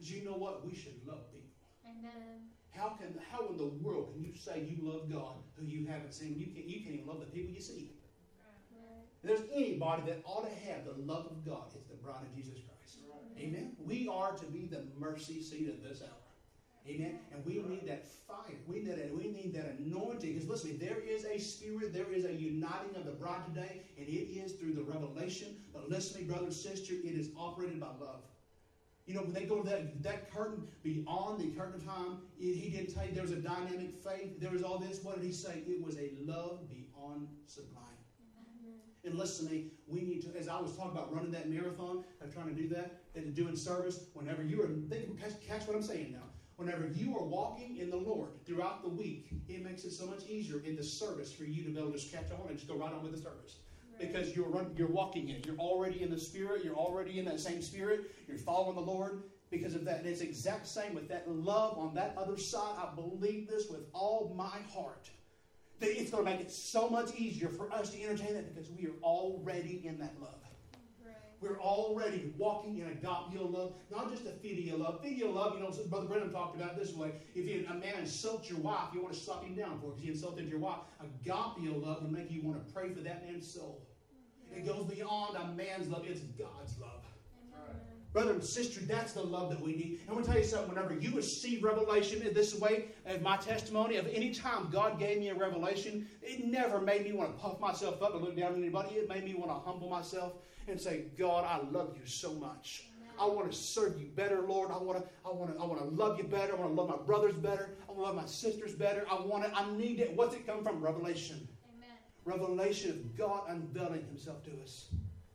Because you know what? We should love people. Amen. How in the world can you say you love God who you haven't seen? You can't even love the people you see. Right. If there's anybody that ought to have the love of God, it's the bride of Jesus Christ. Amen. We are to be the mercy seat of this hour. Amen. And we need that fire. We need that anointing. Because listen, there is a spirit, there is a uniting of the bride today, and it is through the revelation. But listen to me, brother and sister, it is operated by love. You know, when they go to that curtain, beyond the curtain of time, he didn't tell you there was a dynamic faith. There was all this. What did he say? It was a love beyond sublime. Amen. And listen to me, we need to, as I was talking about running that marathon, I'm trying to do that, and doing service, whenever you are, catch what I'm saying now. Whenever you are walking in the Lord throughout the week, it makes it so much easier in the service for you to be able to just catch on and just go right on with the service. Because you're walking in it. You're already in the Spirit. You're already in that same Spirit. You're following the Lord because of that. And it's the exact same with that love on that other side. I believe this with all my heart. That it's going to make it so much easier for us to entertain that because we are already in that love. Right. We're already walking in agape love, not just a filial love. Filial love, you know, Brother Brennan talked about it this way. If a man insults your wife, you want to slap him down for it because he insulted your wife. Agape love will make you want to pray for that man's soul. It goes beyond a man's love. It's God's love. Amen. Brother and sister, that's the love that we need. And I'm going to tell you something. Whenever you receive revelation in this way, as my testimony of any time God gave me a revelation, it never made me want to puff myself up and look down on anybody. It made me want to humble myself and say, God, I love you so much. I want to serve you better, Lord. I want to love you better. I want to love my brothers better. I want to love my sisters better. I need it. What's it come from? Revelation. Amen. Revelation of God unveiling himself to us.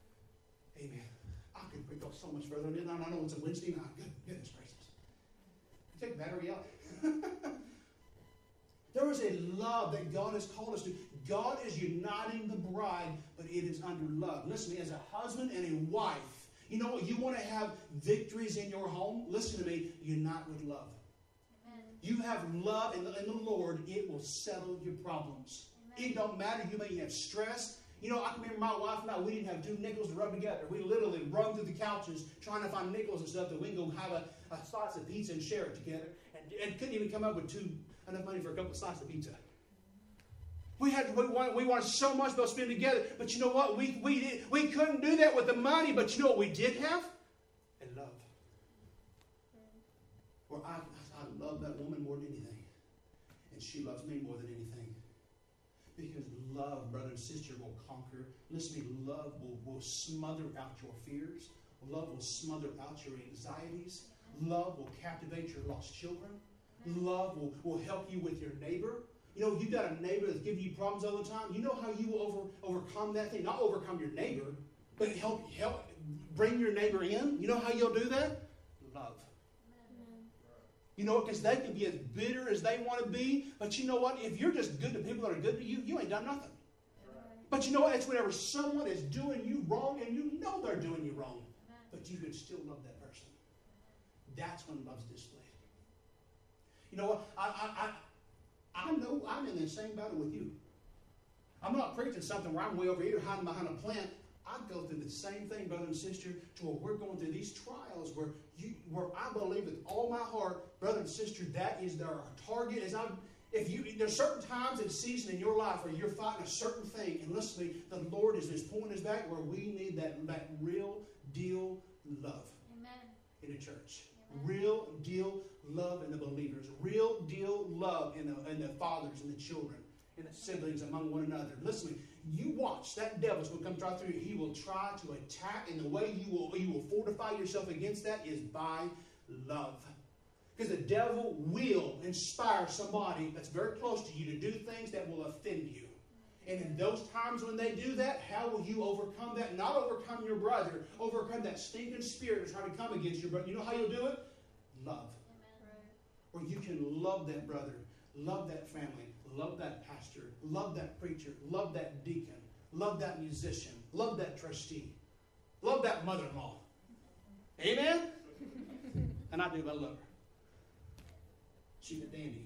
Amen. I could go so much further than that. I know it's a Wednesday night. Goodness gracious. Take the battery out. There is a love that God has called us to. God is uniting the bride, but it is under love. Listen, as a husband and a wife, you know what? You want to have victories in your home? Listen to me. Unite with love. Amen. You have love in the Lord, it will settle your problems. Amen. It don't matter. You may have stress. You know, I can remember my wife and I, we didn't have two nickels to rub together. We literally run through the couches trying to find nickels and stuff that we can go have a slice of pizza and share it together. And couldn't even come up with enough money for a couple of slices of pizza. We wanted so much to spend together. But you know what? We couldn't do that with the money. But you know what we did have? And love. Where I love that woman more than anything. And she loves me more than anything. Because love, brother and sister, will conquer. Listen to me, love will smother out your fears. Love will smother out your anxieties. Love will captivate your lost children. Love will help you with your neighbor. You know, you've got a neighbor that's giving you problems all the time. You know how you will overcome that thing? Not overcome your neighbor, but help bring your neighbor in. You know how you'll do that? Love. Amen. You know, because they can be as bitter as they want to be. But you know what? If you're just good to people that are good to you, you ain't done nothing. Right. But you know what? It's whenever someone is doing you wrong and you know they're doing you wrong, but you can still love that person. That's when love's displayed. You know what? I know I'm in the same battle with you. I'm not preaching something where I'm way over here hiding behind a plant. I go through the same thing, brother and sister, to where we're going through these trials where I believe with all my heart, brother and sister, that is our target. There's certain times and seasons in your life where you're fighting a certain thing, and listen to me, the Lord is just pointing us back where we need that real deal love. Amen. In a church. Amen. Real deal love in the believers. Real deal love in the fathers and the children and the siblings among one another. Listen to me. You watch. That devil's going to come right through you. He will try to attack, and the way you will fortify yourself against that is by love. Because the devil will inspire somebody that's very close to you to do things that will offend you. And in those times when they do that, how will you overcome that? Not overcome your brother, overcome that stinking spirit that's trying to come against your brother. You know how you'll do it? Love. Amen. Where you can love that brother, love that family, love that pastor, love that preacher, love that deacon, love that musician, love that trustee, love that mother-in-law. Amen? And I do, I love her. She's a dandy.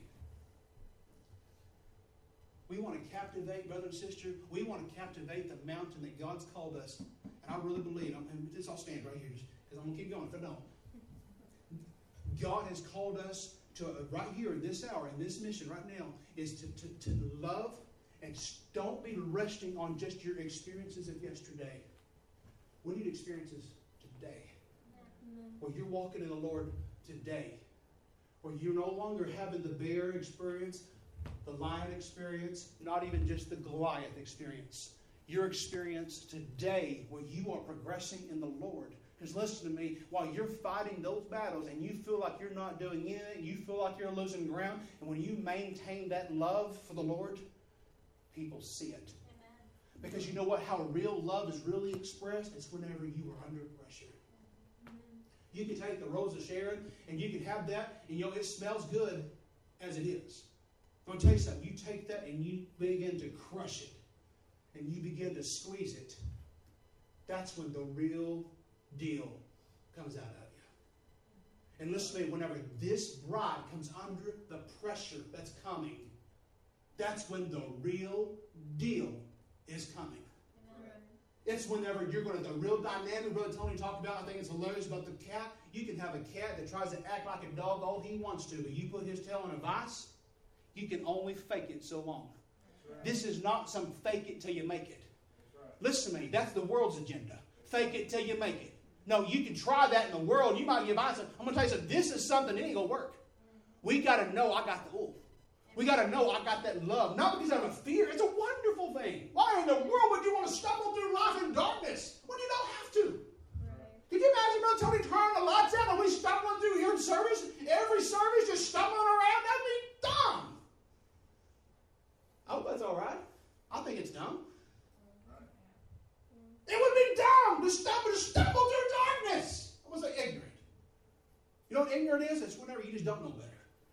We want to captivate, brother and sister. We want to captivate the mountain that God's called us. And I really believe, and this I'll stand right here because I'm going to keep going if I don't. God has called us to, right here in this hour, in this mission right now, is to love and don't be resting on just your experiences of yesterday. We need experiences today. Where you're walking in the Lord today. Where you're no longer having the bear experience, the lion experience, not even just the Goliath experience. Your experience today where you are progressing in the Lord. Because listen to me, while you're fighting those battles and you feel like you're not doing anything, you feel like you're losing ground, and when you maintain that love for the Lord, people see it. Amen. Because you know what? How real love is really expressed? It's whenever you are under pressure. You can take the Rose of Sharon and you can have that, and you know it smells good as it is. I'm going to tell you something. You take that and you begin to crush it, and you begin to squeeze it. That's when the real deal comes out of you. And listen to me, whenever this bride comes under the pressure that's coming, that's when the real deal is coming. It's whenever you're going to, the real dynamic Brother Tony talked about, I think it's hilarious about the cat. You can have a cat that tries to act like a dog all he wants to, but you put his tail in a vice, you can only fake it so long. Right. This is not some fake it till you make it. Right. Listen to me, that's the world's agenda. Fake it till you make it. No, you can try that in the world. You might get by. I'm going to tell you something, this is something that ain't going to work. We got to know I got the ooh. We got to know I got that love. Not because of a fear. It's a wonderful thing. Why in the world would you want to stumble through life in darkness when you don't have to? Right. Can you imagine Brother Tony turning the lights out and we stumbling through here in service? Every service just stumbling around? That'd be dumb. I hope that's all right. I think it's dumb. Right. It would be dumb to stumble through darkness. I was like ignorant. You know what ignorant is? It's whenever you just don't know better.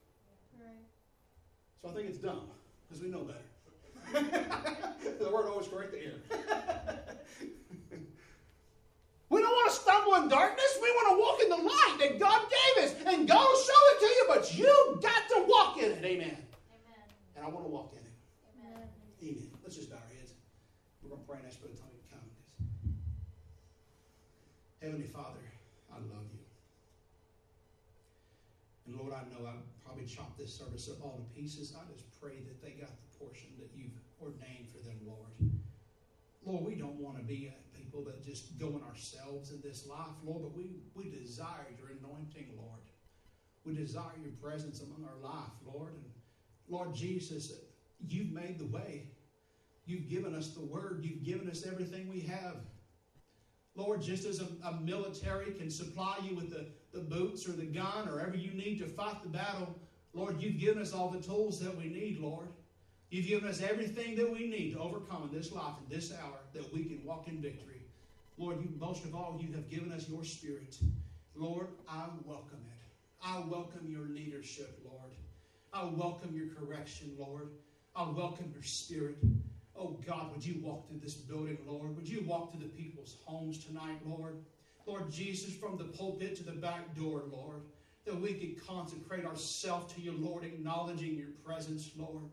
So I think it's dumb, because we know better. The word always corrects the ear. We don't want to stumble in darkness. We want to walk in the light that God gave us. And God will show it to you, but you got to walk in it. Amen. Amen. And I want to walk in it. Amen. Amen. Let's just bow our heads. We're going to pray and ask Brother Tony to come. Heavenly Father, I love you. And Lord, I know I probably chopped this service up all to pieces. I just pray that they got the portion that you've ordained for them, Lord. Lord, we don't want to be people that just go in ourselves in this life, Lord, but we desire your anointing, Lord. We desire your presence among our life, Lord. And Lord Jesus, you've made the way. You've given us the word. You've given us everything we have. Lord, just as a military can supply you with the boots or the gun or whatever you need to fight the battle, Lord, you've given us all the tools that we need, Lord. You've given us everything that we need to overcome in this life, in this hour, that we can walk in victory. Lord, most of all, you have given us your Spirit. Lord, I welcome it. I welcome your leadership, Lord. I welcome your correction, Lord. I welcome your Spirit. Oh God, would you walk through this building, Lord? Would you walk through the people's homes tonight, Lord? Lord Jesus, from the pulpit to the back door, Lord, that we could consecrate ourselves to you, Lord, acknowledging your presence, Lord.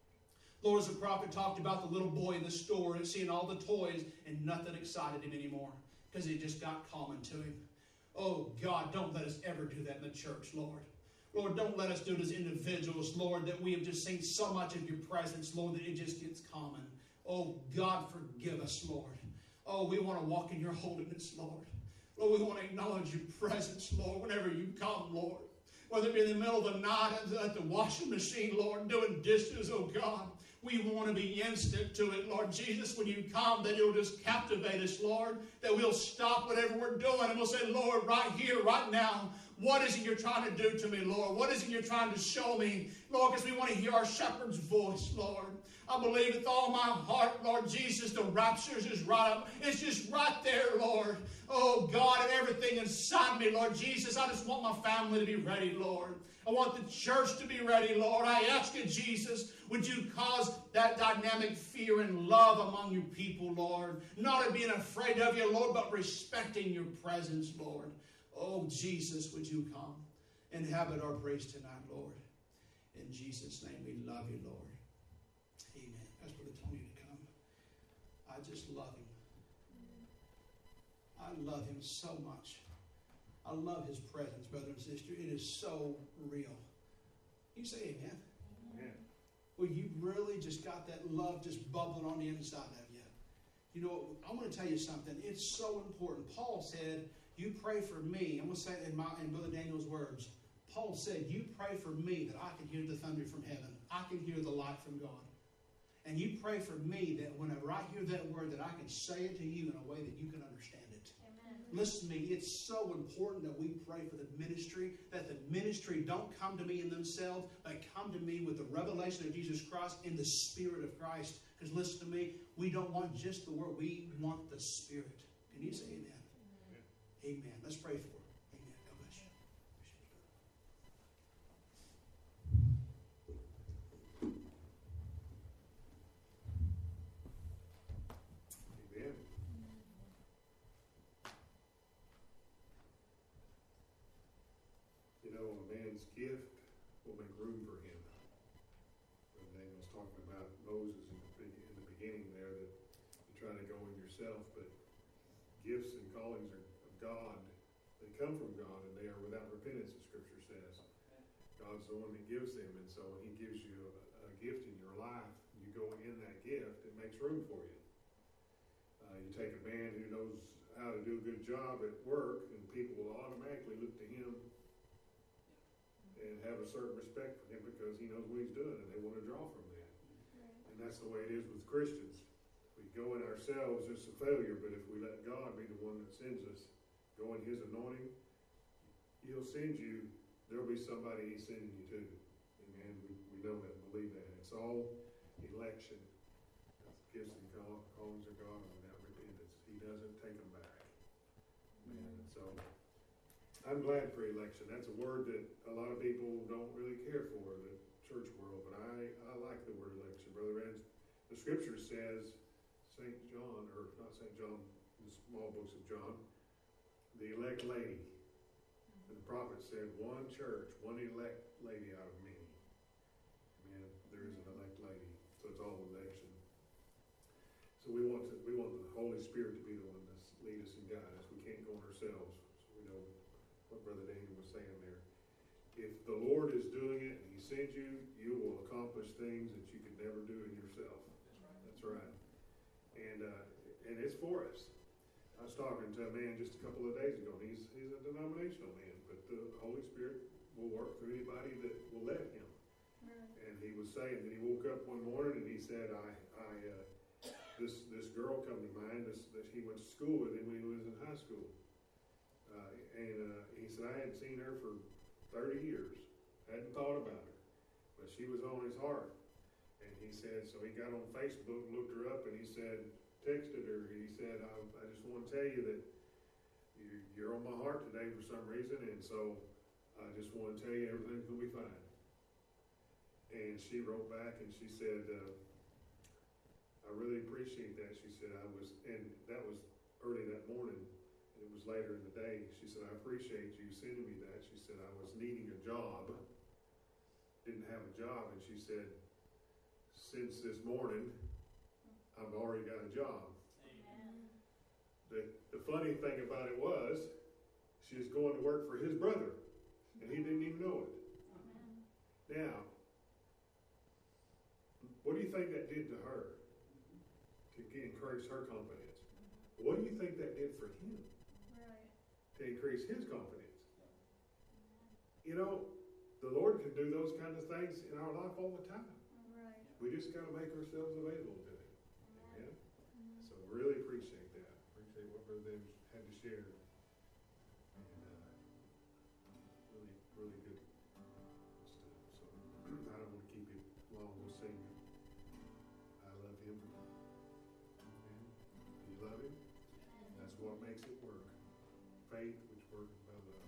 Lord, as the prophet talked about the little boy in the store and seeing all the toys and nothing excited him anymore because it just got common to him. Oh God, don't let us ever do that in the church, Lord. Lord, don't let us do it as individuals, Lord, that we have just seen so much of your presence, Lord, that it just gets common. Oh, God, forgive us, Lord. Oh, we want to walk in your holiness, Lord. Lord, we want to acknowledge your presence, Lord, whenever you come, Lord. Whether it be in the middle of the night at the washing machine, Lord, doing dishes, oh God. We want to be instant to it, Lord Jesus. When you come, that you'll just captivate us, Lord. That we'll stop whatever we're doing and we'll say, Lord, right here, right now, what is it you're trying to do to me, Lord? What is it you're trying to show me? Lord, because we want to hear our shepherd's voice, Lord. I believe with all my heart, Lord Jesus, the rapture is just right up. It's just right there, Lord. Oh, God, and everything inside me, Lord Jesus. I just want my family to be ready, Lord. I want the church to be ready, Lord. I ask you, Jesus, would you cause that dynamic fear and love among your people, Lord? Not being afraid of you, Lord, but respecting your presence, Lord. Oh, Jesus, would you come and inhabit our praise tonight, Lord? In Jesus' name, we love you, Lord. Amen. Ask Brother Tony to come. I just love him. I love him so much. I love his presence, brother and sister. It is so real. You say amen. Amen. Well, you really just got that love just bubbling on the inside of you. You know, I'm going to tell you something. It's so important. Paul said, you pray for me. I'm going to say it in Brother Daniel's words. Paul said, you pray for me that I can hear the thunder from heaven. I can hear the light from God. And you pray for me that whenever I hear that word, that I can say it to you in a way that you can understand it. Amen. Listen to me, it's so important that we pray for the ministry, that the ministry don't come to me in themselves, but come to me with the revelation of Jesus Christ in the Spirit of Christ. Because listen to me, we don't want just the word, we want the Spirit. Can you say amen? Amen. Let's pray for it. Amen. God bless you. Amen. You know, a man's gift will make room for him. When Daniel was talking about Moses in the beginning there, that you try to go in yourself, but gifts and callings are of God. They come from God, and they are without repentance, the Scripture says. God's the one that gives them, and so when He gives you a gift in your life, you go in that gift, it makes room for you. You take a man who knows how to do a good job at work, and people will automatically look to him and have a certain respect for him because he knows what he's doing, and they want to draw from that. And that's the way it is with Christians. We go in ourselves, it's a failure, but if we let God be the one that sends us, go in His anointing, He'll send you. There'll be somebody He's sending you to. Amen. We know that and believe that. It's all election. Gifts and callings of God without repentance. He doesn't take them back. Amen. And so I'm glad for election. That's a word that a lot of people don't really care for, the church world, but I like the word election, Brother Ed. The Scripture says, St. John, or not St. John, the small books of John, the elect lady. And the prophet said, one church, one elect lady out of many. Amen. There is an elect lady, so it's all election. So we want the Holy Spirit to be the one to lead us and guide us. We can't go on ourselves. So we know what Brother Daniel was saying there. If the Lord is doing it and He sends you, you will accomplish things that you could never do in yourself. That's right. And it's for us. I was talking to a man just a couple of days ago. He's a denominational man, but the Holy Spirit will work through anybody that will let Him. And he was saying that he woke up one morning and he said, this girl come to mind that he went to school with him when he was in high school. He said, I hadn't seen her for 30 years. Hadn't thought about her. But she was on his heart. And he said, so he got on Facebook, looked her up, and he said, texted her. He said, I just want to tell you that you're on my heart today for some reason, and so I just want to tell you everything's going to be fine. And she wrote back and she said, I really appreciate that. She said, and that was early that morning. It was later in the day. She said, I appreciate you sending me that. She said, I was needing a job. Didn't have a job. And she said, since this morning, I've already got a job. Amen. The funny thing about it was, she was going to work for his brother. And he didn't even know it. Amen. Now, what do you think that did to her? To encourage her confidence. What do you think that did for him? Right. To increase his confidence. You know, the Lord can do those kind of things in our life all the time. Right. We just got to make ourselves available to Him. Amen. Yeah? So really appreciate that. Appreciate what Brother David had to share. And really good stuff. So I don't want to keep it long. We'll sing. I love Him. Amen. Do you love Him? That's what makes it work. Faith which worketh by love.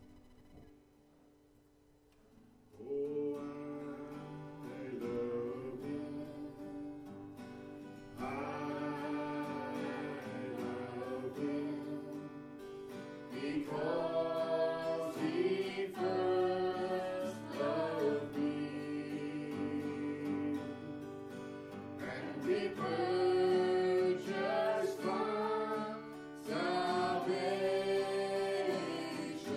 Oh, I love Him. I love Him because He first loved me, and He purchased my salvation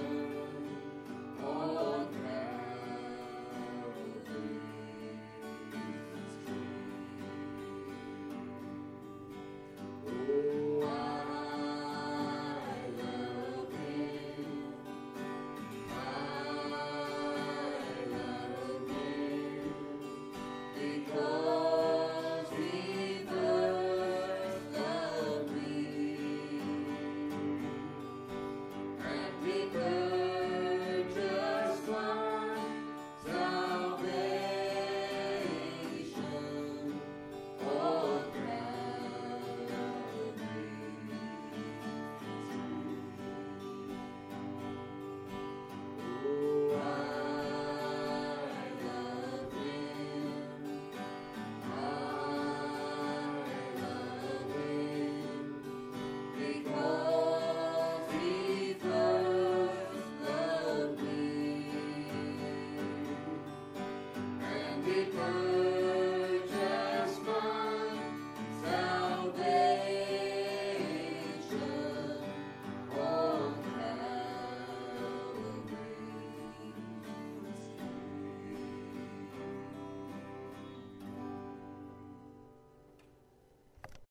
birthday.